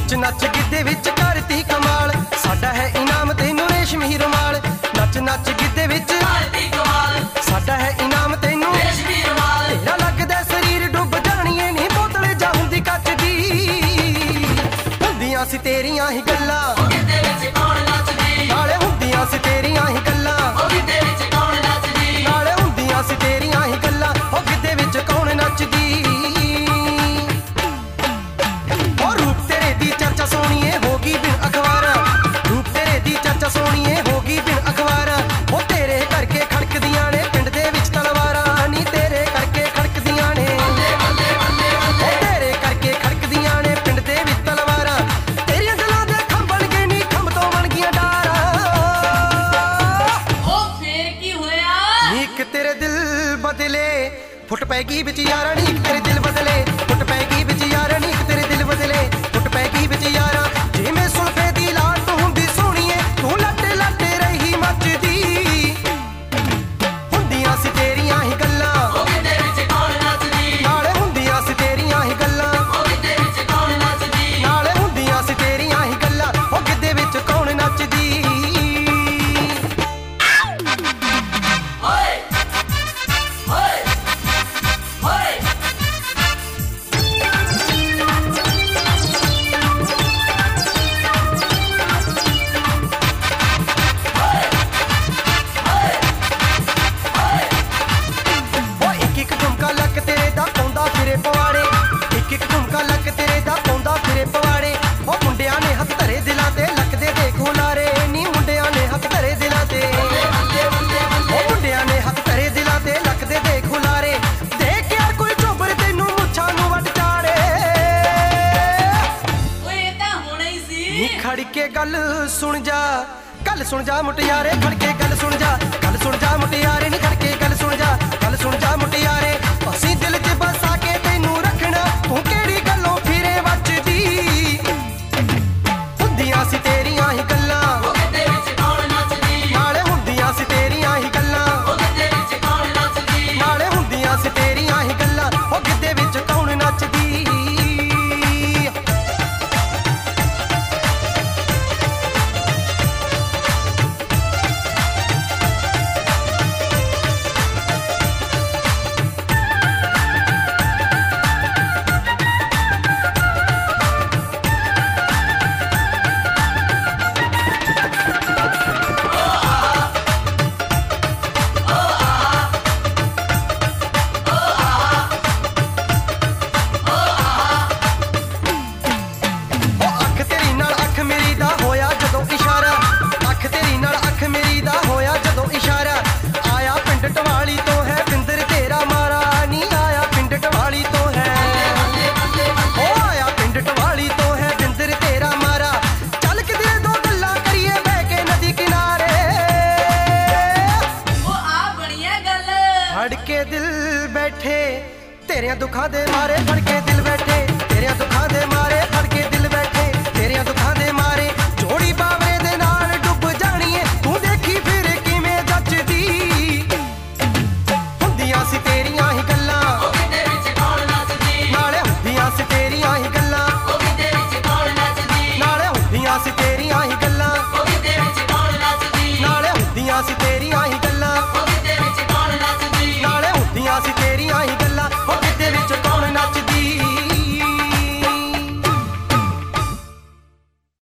नच नच गिद्धे विच करती कमाल, साडा है इनाम तैनू रेशमी रुमाल। नच नच गिद्धे विच करती कमाल, साडा है इनाम तैनू रेशमी रुमाल। तेरा लगदा शरीर डुब जाणीए नी बोतल जा हुंदी कच दी, हुंदियां सी तेरियां ही गल्लां गिद्धे विच कौन नचदी, नाले हुंदियां सी तेरियां ही गल्लां गिद्धे विच कौन नचदी, नाले हुंदियां सी तेरियां ही गल्लां गिद्धे विच कौन नचदी। सोनिए होगी बिन अखबार, रूप तेरे दी चर्चा सोनिए होगी बिन अखबार। ओ तेरे करके खड़कदियां ने पिंड दे विच तलवारां नी, तेरे करके खड़कदियां ने ओ तेरे करके खड़कदियां ने पिंड दे विच तलवारां। तेरियां गल्लां दे खंभ बन गए नी, खंभ तो बन गईयां डारां। ओ फेर की होया नीक तेरे दिल बदले फुट पैगी विच यारा, नीक तेरे दिल बदले फुट पैगी विच यारा, नीक तेरे दिल बदले फुट पैगी विच यारा। जिवें सुल्फे दी लाट हुंदी सोहणीए तू लट लट रही मचदी, हुंदियां सी तेरियां ही गल्लां गिद्धे विच कौन नचदी, नाले हुंदियां सी तेरियां ही गल्लां गिद्धे विच कौन नचदी, नाले हुंदियां सी तेरियां ही गल्लां गिद्धे विच कौन नचदी। खड़के गल सुन जा मुटियारे, खड़के गल सुन जा मुटियारे नी, खड़के गल सुन जा मुटियारे। असीं दिल च बसा के तैनू रखना, तू केड़ी गल्लों फिरे बचदी, हुंदियां सी तेरियां ही गल्लां गिद्धे विच कौन नचदी, नाले हुंदियां सी तेरियां ही गल्लां गिद्धे विच कौन नचदी, नाले हुंदियां सी तेरियां ही गल्लां गिद्धे विच कौन नचदी। फड़ के दिल बैठे तेरे दुखां दे मारे, फड़ के दिल